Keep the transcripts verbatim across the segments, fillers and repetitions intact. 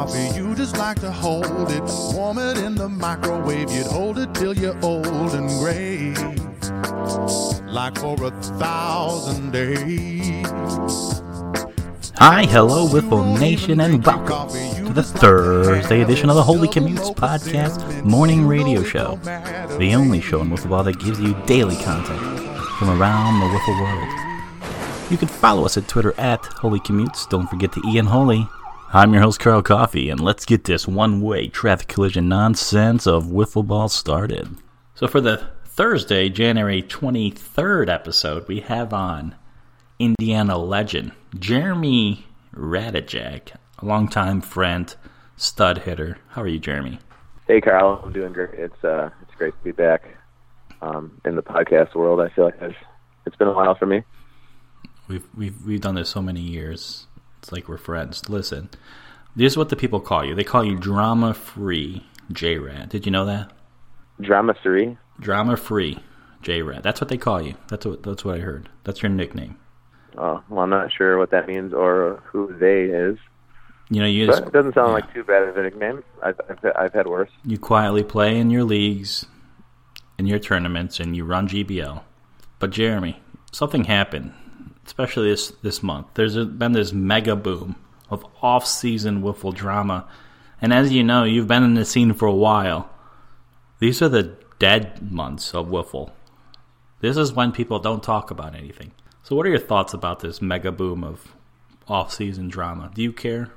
coffee, you just like to hold it. Warm it in the microwave, you'd hold it till you're old and gray. Like for a thousand days. Hi, hello, Wiffle Nation, and welcome to the Thursday edition of the Holy Commutes Podcast Morning Radio Show. The only show in Wiffle Ball that gives you daily content from around the Wiffle world. You can follow us at Twitter at Holy Commutes. Don't forget to Ian Holy. I'm your host, Carl Coffey, and let's get this one-way traffic collision nonsense of Wiffle Ball started. So for the Thursday, January twenty-third episode, we have on Indiana legend Jeremy Radijak, a longtime friend, stud hitter. How are you, Jeremy? Hey, Carl. I'm doing great. It's uh, it's great to be back um, in the podcast world. I feel like I've, it's been a while for me. We've we've we've done this so many years. It's like we're friends. Listen, this is what the people call you. They call you drama-free J-Rad. Did you know that? Drama-free? Drama-free J-Rad. That's what they call you. That's what that's what I heard. That's your nickname. Oh, well, I'm not sure what that means or who they is. You know, you but just, it doesn't sound yeah. like too bad of a nickname. I've, I've I've had worse. You quietly play in your leagues, in your tournaments, and you run G B L. But Jeremy, something happened. Especially this, this month. There's a, been this mega boom of off-season Wiffle drama. And as you know, you've been in the scene for a while. These are the dead months of Wiffle. This is when people don't talk about anything. So what are your thoughts about this mega boom of off-season drama? Do you care?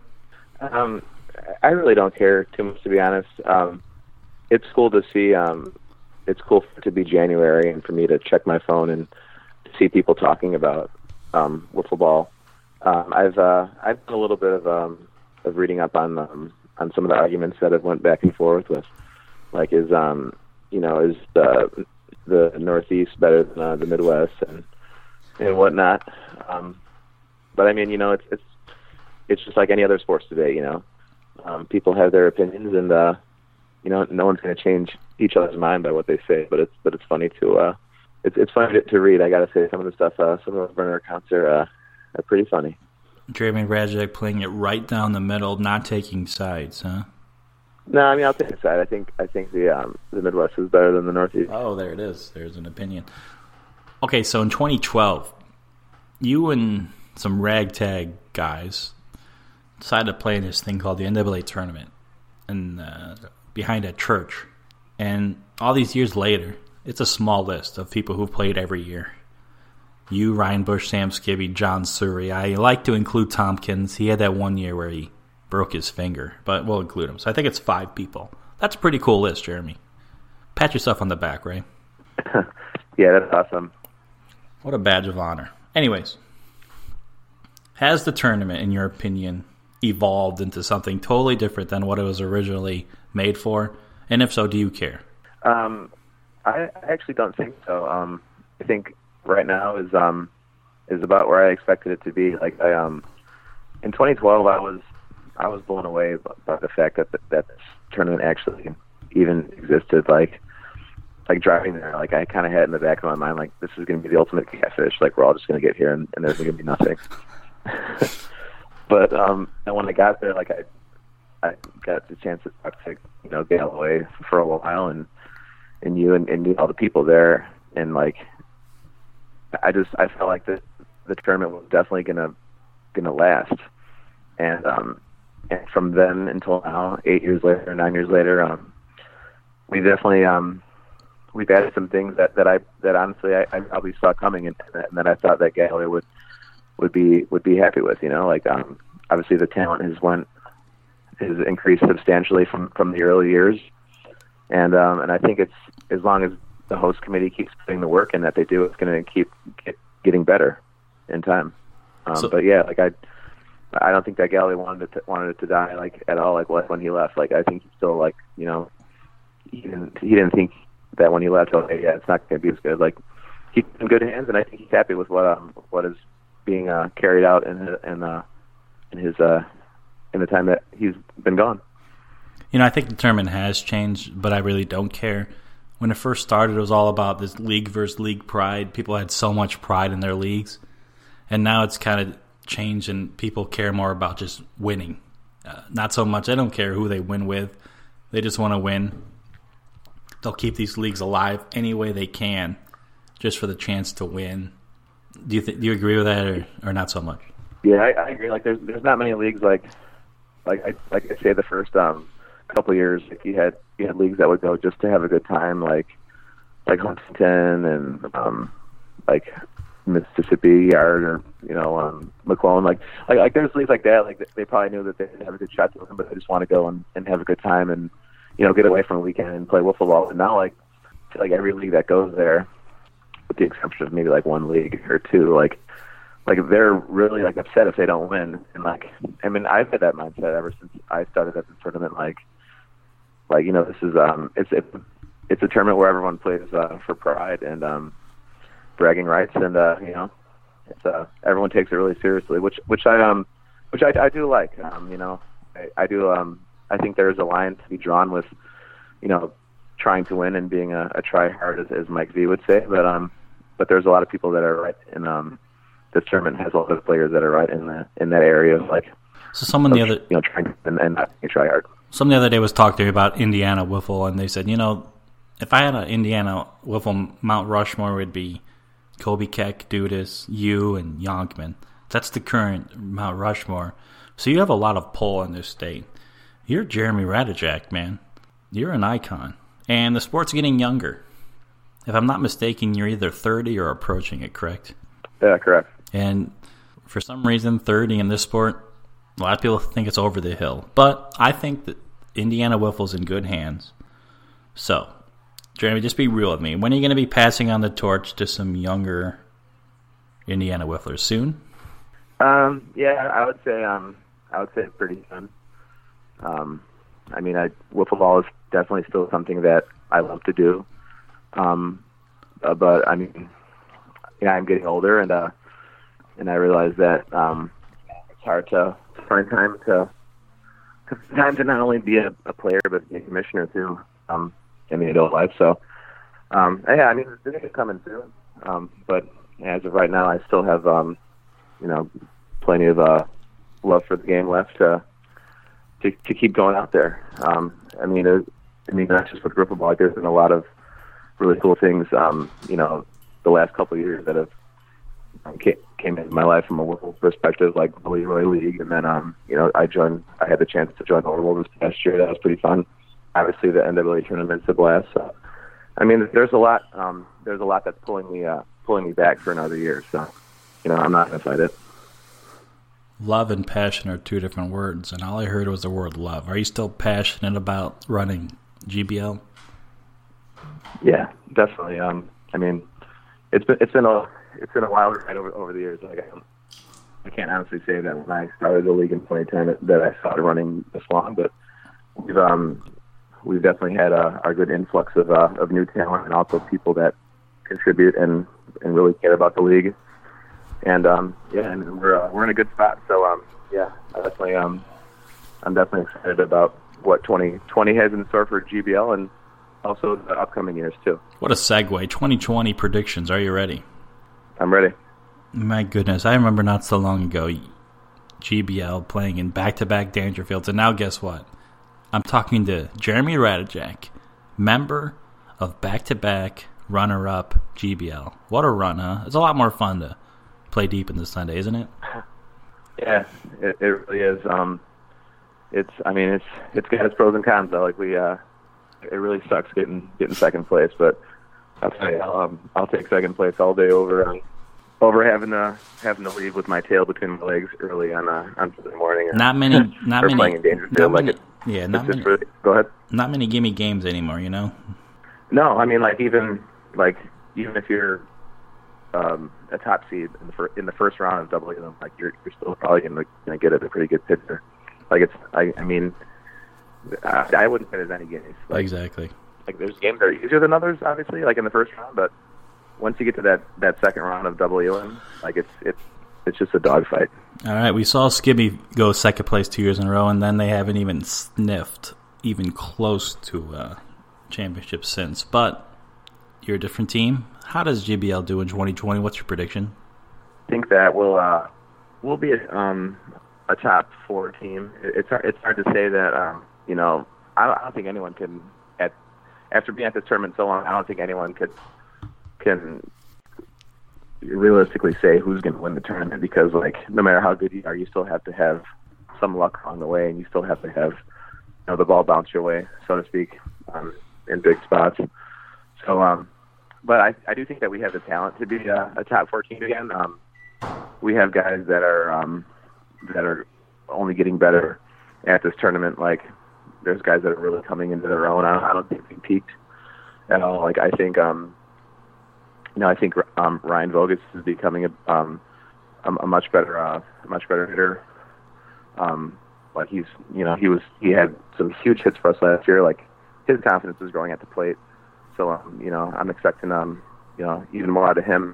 Um, I really don't care too much, to be honest. Um, it's cool to see. Um, it's cool for it to be January and for me to check my phone and to see people talking about Um, wiffle ball. Um, I've uh, I've done a little bit of um, of reading up on um, on some of the arguments that I've went back and forth with. Like, is um, you know, is the the Northeast better than uh, the Midwest and and whatnot? Um, but I mean, you know, it's it's it's just like any other sports today. You know, um, people have their opinions, and uh, you know, no one's going to change each other's mind by what they say. But it's but it's funny to. Uh, It's it's funny to, to read. I got to say, some of the stuff, uh, some of the burner accounts are uh, are pretty funny. Jeremy Radijak playing it right down the middle, not taking sides, huh? No, I mean, I'll take a side. I think I think the um, the Midwest is better than the Northeast. Oh, there it is. There's an opinion. Okay, so in twenty twelve, you and some ragtag guys decided to play in this thing called the N double A tournament, and uh, behind a church. And all these years later, it's a small list of people who've played every year. You, Ryan Bush, Sam Skibby, John Surrey. I like to include Tompkins. He had that one year where he broke his finger, but we'll include him. So I think it's five people. That's a pretty cool list, Jeremy. Pat yourself on the back, right? Yeah, that's awesome. What a badge of honor. Anyways, has the tournament, in your opinion, evolved into something totally different than what it was originally made for? And if so, do you care? Um. I actually don't think so. Um, I think right now is um, is about where I expected it to be. Like I um, in twenty twelve, I was I was blown away by the fact that that this tournament actually even existed. Like like driving there, like I kind of had in the back of my mind, like this is going to be the ultimate catfish. Like we're all just going to get here and, and there's going to be nothing. But um, and when I got there, like I I got the chance to talk to you know Galloway for a while and. and you and, and all the people there, and like, I just I felt like the the tournament was definitely gonna gonna last, and um, and from then until now, eight years later, nine years later, um, we definitely um, we've added some things that, that I that honestly I, I probably saw coming, and, and that I thought that Galloway would would be would be happy with, you know, like um, obviously the talent has went has increased substantially from, from the early years. And um, and I think it's as long as the host committee keeps putting the work in that they do, it's going to keep get, getting better in time. Um, so, but yeah, like I, I don't think that Galloway wanted it to, wanted it to die like at all. Like when he left, like I think he still like you know, he didn't he didn't think that when he left, okay, yeah, it's not going to be as good. Like he's in good hands, and I think he's happy with what um what is being uh, carried out in in uh, in his uh, in the time that he's been gone. You know, I think the tournament has changed, but I really don't care. When it first started, it was all about this league versus league pride. People had so much pride in their leagues. And now it's kind of changed, and people care more about just winning. Uh, not so much. I don't care who they win with. They just want to win. They'll keep these leagues alive any way they can, just for the chance to win. Do you th- do you agree with that, or, or not so much? Yeah, I, I agree. Like, there's there's not many leagues like like I like I say the first um couple of years, like you had you had leagues that would go just to have a good time, like like Huntington and um like Mississippi Yard or you know um McClellan. Like like like there's leagues like that. Like they probably knew that they didn't have a good shot to win, but they just want to go and, and have a good time and you know get away from a weekend and play wiffle ball. And now like I feel like every league that goes there, with the exception of maybe like one league or two, like like they're really like upset if they don't win. And like I mean I've had that mindset ever since I started at the tournament. Like like you know this is um it's it's it's a tournament where everyone plays uh, for pride and um bragging rights, and uh you know it's uh everyone takes it really seriously, which which I um which I, I do like. um you know I, I do um I think there's a line to be drawn with you know trying to win and being a, a try hard, as, as Mike V would say, but um but there's a lot of people that are right in um this tournament has a lot of players that are right in that in that area of like so someone the other you know trying to win and not try hard. Someone the other day was talking to me about Indiana wiffle, and they said, you know, if I had an Indiana wiffle Mount Rushmore, it would be Kobe Keck, Dudas, you, and Yonkman. That's the current Mount Rushmore. So you have a lot of pull in this state. You're Jeremy Radijak, man. You're an icon. And the sport's getting younger. If I'm not mistaken, you're either thirty or approaching it, correct? Yeah, correct. And for some reason, thirty in this sport, a lot of people think it's over the hill. But I think that Indiana wiffle's in good hands. So, Jeremy, just be real with me. When are you going to be passing on the torch to some younger Indiana wifflers? Soon? Um, yeah, I would say um, I would say pretty soon. Um, I mean, I, wiffle ball is definitely still something that I love to do. Um, uh, but I mean, yeah, I'm getting older, and uh, and I realize that um, it's hard to, to find time to, to time to not only be a, a player but be a commissioner too. Um, in the adult life. So, um, yeah, I mean, this is coming soon. Um, but as of right now, I still have, um, you know, plenty of uh, love for the game left to to, to keep going out there. Um, I mean, it, I mean, not just with wiffle ball. There's been a lot of really cool things, um, you know, the last couple of years that have um, came, came into my life from a wiffle perspective, like the Leroy League, and then, um, you know, I joined. I had the chance to join Orwell this past year. That was pretty fun. Obviously, the N double A tournament's a blast. So, I mean, there's a lot. Um, there's a lot that's pulling me, uh, pulling me back for another year. So, you know, I'm not gonna fight it. Love and passion are two different words, and all I heard was the word love. Are you still passionate about running G B L? Yeah, definitely. Um, I mean, it's been it's been a it's been a wild ride over over the years. Like, I, I can't honestly say that when I started the league in twenty ten that, that I started running this long, but we've um. We've definitely had uh, our good influx of uh, of new talent and also people that contribute and, and really care about the league. And um, yeah, and we're uh, we're in a good spot. So um, yeah, I definitely um, I'm definitely excited about what twenty twenty has in store for G B L and also the upcoming years too. What a segue! twenty twenty predictions. Are you ready? I'm ready. My goodness, I remember not so long ago, G B L playing in back-to-back Dangerfields, and now guess what? I'm talking to Jeremy Radijak, member of back-to-back runner-up G B L. What a run, huh? It's a lot more fun to play deep in the Sunday, isn't it? Yeah, it, it really is. Um, it's, I mean, it's it's got its pros and cons though. Like we, uh, it really sucks getting getting second place, but I'll tell you, I'll, um, I'll take second place all day over um, over having to having to leave with my tail between my legs early on uh, on Sunday morning. Or, not many, not or many, playing in Dangerfield. Like it, yeah, not many. Really, go ahead. Not many gimme games anymore, you know. No, I mean, like even like even if you're um, a top seed in the fir- in the first round of double A, like you're you're still probably gonna, gonna get a pretty good pitcher. Like it's, I, I mean, I, I wouldn't say there's any games. Like, exactly. Like there's games that are easier than others, obviously, like in the first round. But once you get to that, that second round of double A, like it's it's it's just a dogfight. All right, we saw Skibby go second place two years in a row, and then they haven't even sniffed even close to uh, championship since. But you're a different team. How does G B L do in twenty twenty? What's your prediction? I think that we'll uh, we'll be um, a top four team. It's hard, it's hard to say that. Um, you know, I don't, I don't think anyone can at after being at this tournament so long. I don't think anyone could can realistically say who's going to win the tournament, because like no matter how good you are, you still have to have some luck along the way, and you still have to have, you know, the ball bounce your way, so to speak, um, in big spots. So, um, but I, I do think that we have the talent to be a, a top four team again. Um, we have guys that are um, that are only getting better at this tournament. Like, there's guys that are really coming into their own. I don't, I don't think we peaked at all. Like, I think, um, you know, I think um, Ryan Voges is becoming a, um, a, a much better, uh, much better hitter. Um, like he's, you know, he was, he had some huge hits for us last year. Like, his confidence is growing at the plate. So, um, you know, I'm expecting, um, you know, even more out of him,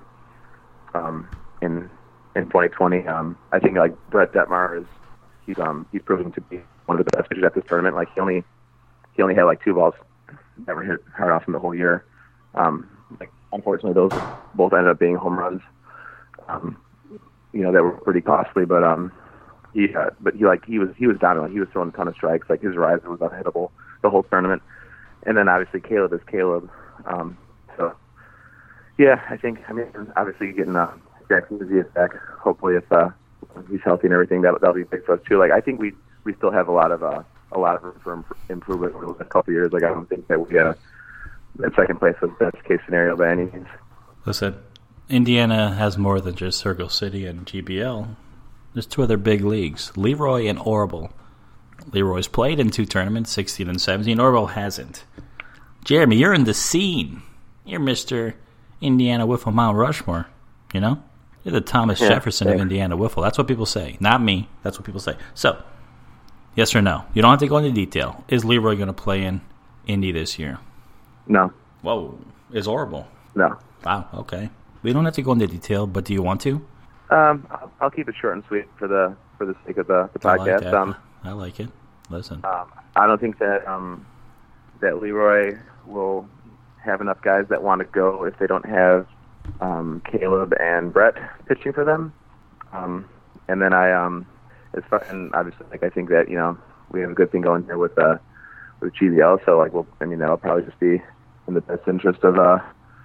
um, in, in twenty twenty. Um, I think like Brett Detmar is, he's, um, he's proving to be one of the best pitchers at this tournament. Like, he only, he only had like two balls that were hit hard off him the whole year. Um, like, unfortunately, those both ended up being home runs. Um, you know, that were pretty costly, but, um, He, uh, but he like he was he was dominant. He was throwing a ton of strikes. Like, his riser was unhittable the whole tournament. And then obviously Caleb is Caleb. Um, so yeah, I think I mean obviously getting uh, Jackson Macias back. Hopefully, if uh, he's healthy and everything, that that'll be big for us too. Like, I think we we still have a lot of uh, a lot of room for imp- improvement over the next couple of years. Like, I don't think that we uh, that second place was best case scenario by any means. Listen, Indiana has more than just Circle City and G B L. There's two other big leagues, Leroy and Orbital. Leroy's played in two tournaments, sixteen and seventeen. Orbital hasn't. Jeremy, you're in the scene. You're Mister Indiana Wiffle Mount Rushmore, you know? You're the Thomas yeah, Jefferson thanks. of Indiana Wiffle. That's what people say. Not me. That's what people say. So, yes or no? You don't have to go into detail. Is Leroy going to play in Indy this year? No. Whoa. Is Orbital? No. Wow, okay. We don't have to go into detail, but do you want to? Um, I'll, I'll keep it short and sweet for the for the sake of the, the podcast. I like, um, I like it. Listen, um, I don't think that um, that Leroy will have enough guys that want to go if they don't have um, Caleb and Brett pitching for them. Um, and then I, um, as far and obviously, like I think that you know we have a good thing going here with uh, with G B L. So like, well, I mean that'll probably just be in the best interest of uh,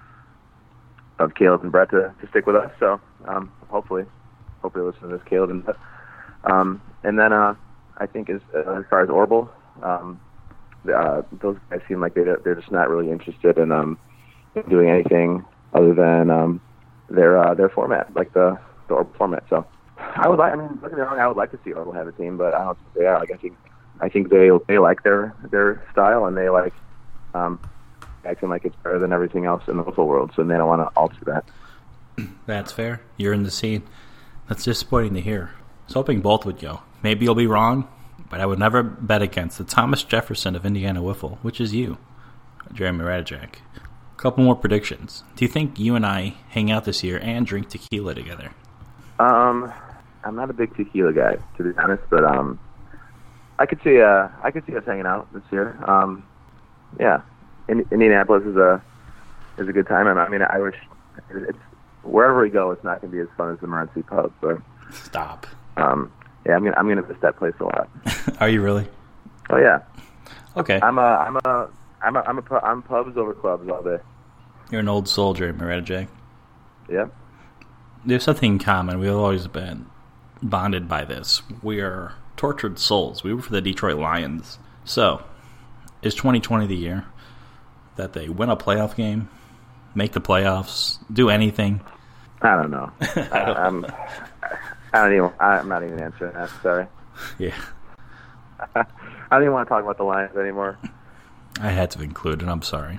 of Caleb and Brett to, to stick with us. So. Um, hopefully, hopefully listen to this, Caleb. And, um, and then uh, I think as, uh, as far as Orbital, um, uh, those guys seem like they, they're just not really interested in um, doing anything other than um, their uh, their format, like the, the Orbital format. So I would like, I mean, don't get me wrong, I would like to see Orbital have a team, but I don't think they are. Like, I think I think they they like their their style, and they like um, acting like it's better than everything else in the Wiffle world, so they don't want to alter that. That's fair. You're in the scene. That's disappointing to hear. I was hoping both would go. Maybe you'll be wrong, but I would never bet against the Thomas Jefferson of Indiana Wiffle, which is you, Jeremy Radijak. A couple more predictions. Do you think you and I hang out this year and drink tequila together? Um, I'm not a big tequila guy, to be honest, but um, I could see uh, I could see us hanging out this year. Um, yeah, in, Indianapolis is a is a good time. I mean, I wish it's. Wherever we go, it's not going to be as fun as the Morency Pub. So. Stop. Um, yeah, I'm gonna I'm gonna miss that place a lot. Are you really? Oh yeah. Okay. I'm a I'm a I'm a I'm a I'm pubs over clubs all day. You're an old soldier, Radijak. Yeah. There's something in common. We've always been bonded by this. We are tortured souls. We were for the Detroit Lions. So, is twenty twenty the year that they win a playoff game? Make the playoffs, do anything? I don't know. I, don't, I'm, I don't even. I'm not even answering that. Sorry. Yeah. I don't even want to talk about the Lions anymore. I had to include it. I'm sorry.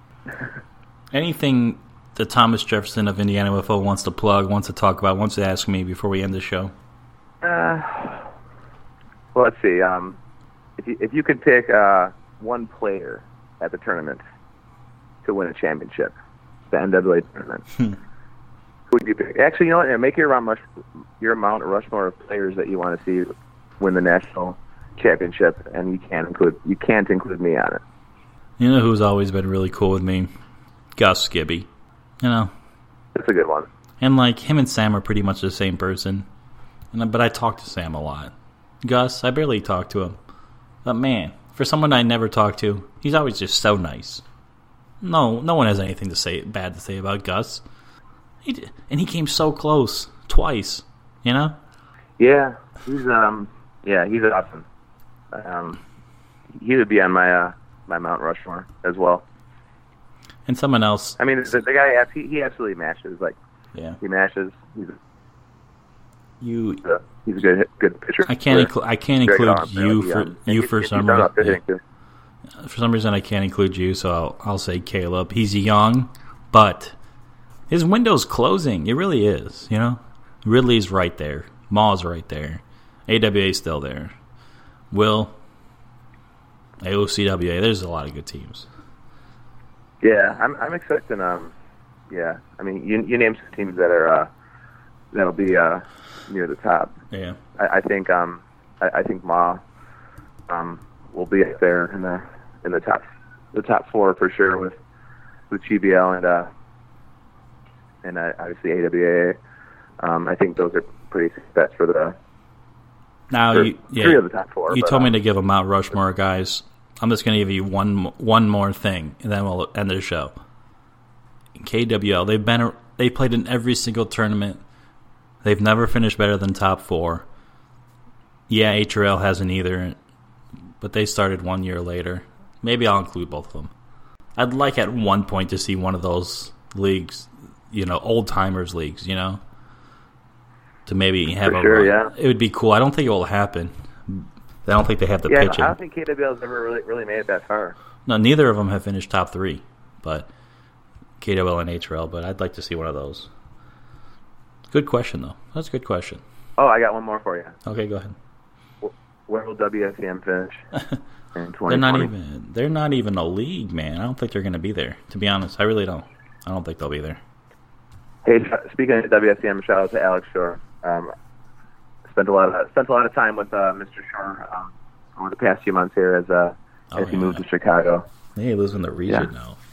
Anything that Thomas Jefferson of Indiana Wiffle wants to plug, wants to talk about, wants to ask me before we end the show? Uh, well, let's see. Um, if you if you could pick uh, one player at the tournament to win a championship. The N double A tournament. Hmm. Who would you pick? Actually, you know what? Make your Mount Rush, your Mount Rushmore of players that you want to see win the national championship, and you can't include you can't include me on it. You know who's always been really cool with me? Gus Gibby. You know, that's a good one. And like him and Sam are pretty much the same person, and but I talk to Sam a lot. Gus. I barely talk to him. But man, for someone I never talk to, he's always just so nice. No, no one has anything to say bad to say about Gus. He did, and he came so close twice. You know? Yeah, he's um, yeah, he's awesome. Um, he would be on my uh, my Mount Rushmore as well. And someone else. I mean, the, the guy he he absolutely matches. Like, yeah, he matches. He's a, you. He's a, he's a good good pitcher. I can't include. I can't include arm, you you for know, you he, for he, some reason. Yeah. For some reason, I can't include you, so I'll, I'll say Caleb. He's young, but his window's closing. It really is. You know, Ridley's right there. Maw's right there. A W A's still there. Will. A O C W A. There's a lot of good teams. Yeah, I'm I'm expecting. Um, yeah, I mean, you you name some teams that are uh, that'll be uh, near the top. Yeah, I, I think um, I, I think Ma um will be up there in the in the top the top four for sure with with G B L and uh and uh, obviously A W A. Um, I think those are pretty safe bets for the now for you yeah, three of the top four. You but, told uh, me to give a Mount Rushmore, guys. I'm just going to give you one one more thing, and then we'll end the show. K W L, they've been they played in every single tournament. They've never finished better than top four. Yeah, H R L hasn't either, but they started one year later. Maybe I'll include both of them. I'd like at one point to see one of those leagues, you know, old timers leagues, you know, to maybe have For a sure, run. yeah. It would be cool. I don't think it will happen. I don't think they have the yeah, pitching. I don't think K W L's ever really really made it that far. No, neither of them have finished top three, but K W L and H R L. But I'd like to see one of those. Good question, though. That's a good question. Oh, I got one more for you. Okay, go ahead. Where will W S C M finish in twenty twenty? They're not even. They're not even a league, man. I don't think they're going to be there. To be honest, I really don't. I don't think they'll be there. Hey, speaking of W S C M, shout out to Alex Shore. Um, spent a lot of spent a lot of time with uh, Mister Shore um, over the past few months here as uh, Oh, as he yeah. moved to Chicago. Yeah, he lives in the region Yeah. now.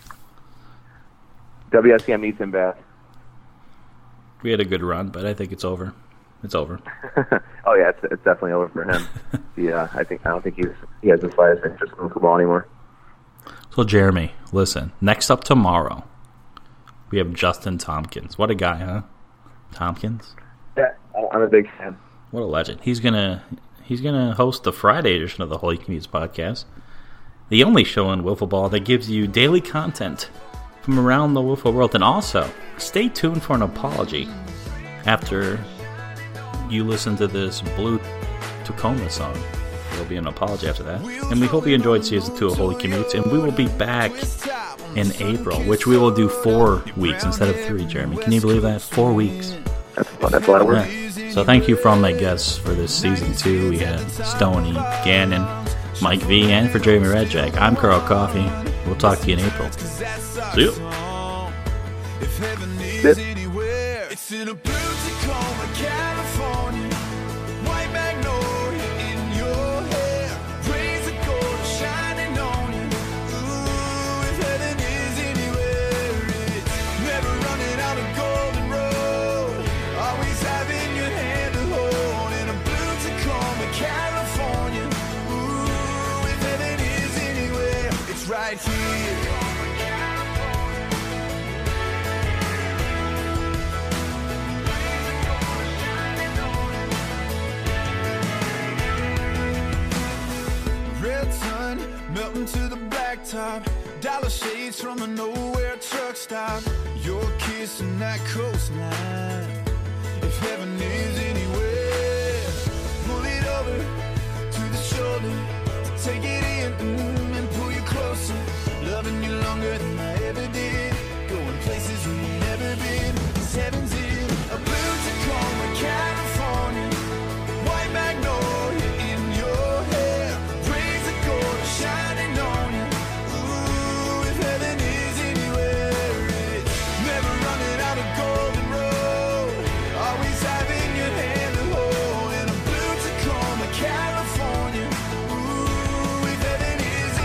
W S C M needs him back. We had a good run, but I think it's over. It's over. Oh yeah, it's, it's definitely over for him. Yeah, I think I don't think he's he has the slightest interest in football anymore. So, Jeremy, listen. Next up tomorrow, we have Justin Tompkins. What a guy, huh? Tompkins? Yeah, I'm a big fan. What a legend. He's gonna he's gonna host the Friday edition of the Holy Commutes podcast, the only show in wiffle ball that gives you daily content from around the wiffle world. And also, stay tuned for an apology after you listen to this Blue Tacoma song. There'll be an apology after that. And we hope you enjoyed season two of Holy Commutes, and we will be back in April, which we will do four weeks instead of three, Jeremy. Can you believe that? Four weeks. That's that's a lot of work. Yeah. So thank you for all my guests for this season two. We had Stoney, Gannon, Mike V, and for Jeremy Redjack. I'm Carl Coffey. We'll talk to you in April. See you. If heaven is Yep. anywhere, it's in a blue Tacoma, California. White magnolia in your hair, rays of gold shining on you. Ooh, if heaven is anywhere, it's never running out of golden road. Always having your hand to hold in a blue Tacoma, California. Ooh, if heaven is anywhere, it's right here. Red sun melting to the blacktop, dollar shades from a nowhere truck stop. Your kiss and that coastline. If heaven is anywhere, pull it over to the shoulder to take it in mm, and pull you closer. Loving you longer than I ever did. Going places we've never been. 'Cause heaven's in a blue Tacoma, California. White magnolia in your hair, rays of gold shining on you. Ooh, if heaven is anywhere, it's never running out of golden road. Always having your hand to hold in a blue Tacoma, California. Ooh, if heaven is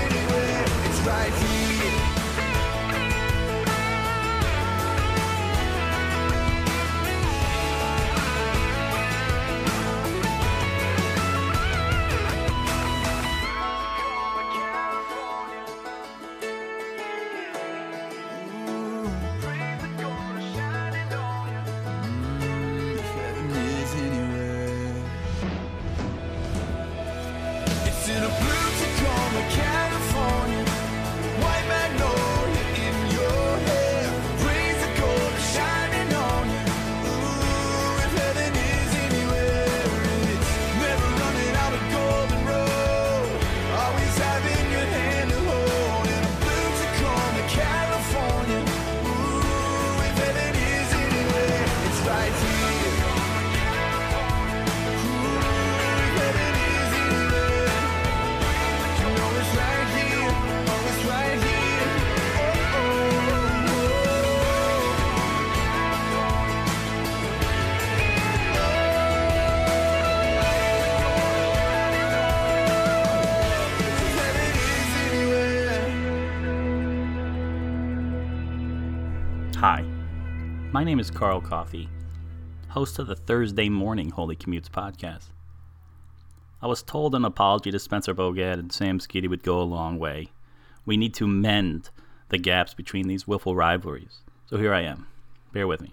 Hi, my name is Carl Coffey, host of the Thursday Morning Holy Commutes podcast. I was told an apology to Spencer Bogat and Sam Skiddy would go a long way. We need to mend the gaps between these willful rivalries. So here I am. Bear with me.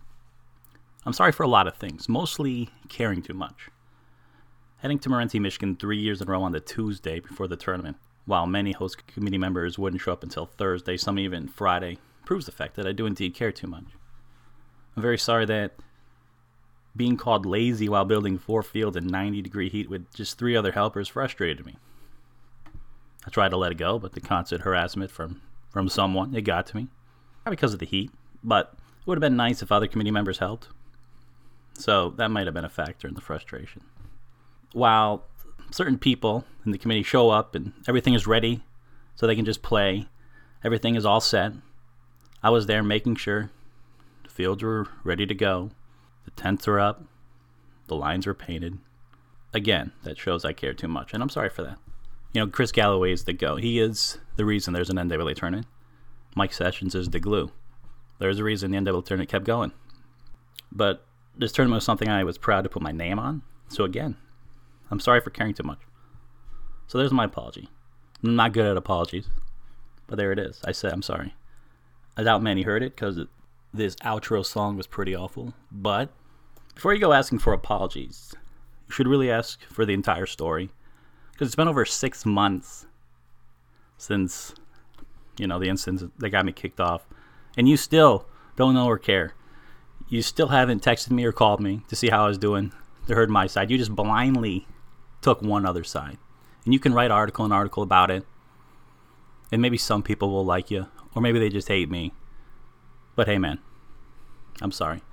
I'm sorry for a lot of things, mostly caring too much. Heading to Morenci, Michigan three years in a row on the Tuesday before the tournament, while many host committee members wouldn't show up until Thursday, some even Friday, proves the fact that I do indeed care too much. I'm very sorry that being called lazy while building four fields in ninety degree heat with just three other helpers frustrated me. I tried to let it go, but the constant harassment from, from someone, it got to me. Not because of the heat, but it would have been nice if other committee members helped. So that might have been a factor in the frustration. While certain people in the committee show up and everything is ready so they can just play, everything is all set, I was there making sure the fields were ready to go, the tents are up, the lines were painted. Again, that shows I care too much, and I'm sorry for that. You know, Chris Galloway is the go. He is the reason there's an N double A tournament. Mike Sessions is the glue. There's a reason the N double A tournament kept going. But this tournament was something I was proud to put my name on. So again, I'm sorry for caring too much. So there's my apology. I'm not good at apologies, but there it is. I said I'm sorry. I doubt many heard it because this outro song was pretty awful. But before you go asking for apologies, you should really ask for the entire story. Because it's been over six months since, you know, the incident that got me kicked off. And you still don't know or care. You still haven't texted me or called me to see how I was doing, to heard my side. You just blindly took one other side. And you can write article and article about it. And maybe some people will like you. Or maybe they just hate me. But hey, man, I'm sorry.